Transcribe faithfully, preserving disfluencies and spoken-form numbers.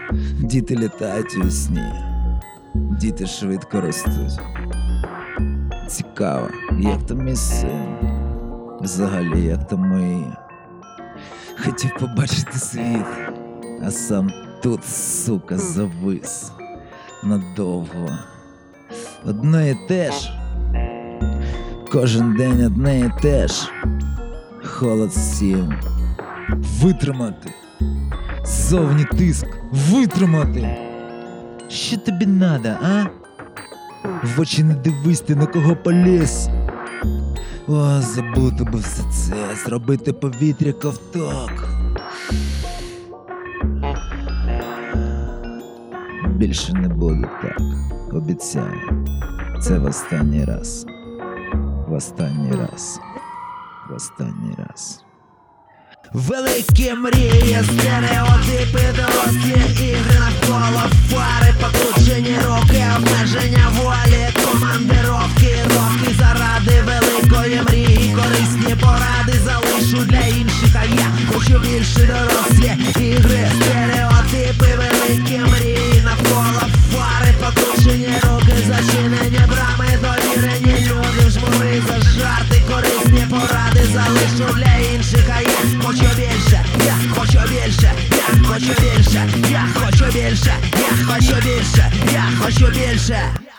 Діти літають у сні, діти швидко ростуть. Цікаво, як там мій син, взагалі, як там мої. Хотів побачити світ, а сам тут, сука, завис надовго. Одне і те ж, кожен день одне і те ж. Холод сім, витримати, зовні тиск, витримати. Що тобі надо, а? В очі не дивись, ти на кого поліз. О, забути би все це, зробити повітря ковток. Більше не буде так, обіцяю. Це в останній раз. В останній раз. В останній раз. Великі мрії, стереотипи, дорослі ігри навколо фари, покручені роки, обмеження волі, командировки, роки заради великої мрії, корисні поради залишу для інших, а я хочу більше. Дорослі ігри, стереотипи, великі мрії, навколо фари, покручені роки, зачинені брами, довірені люди, жмури за жарти, корисні поради залишу для інших, а я хочу більше, я хочу більше, я хочу більше, я хочу більше, я хочу більше, я хочу більше.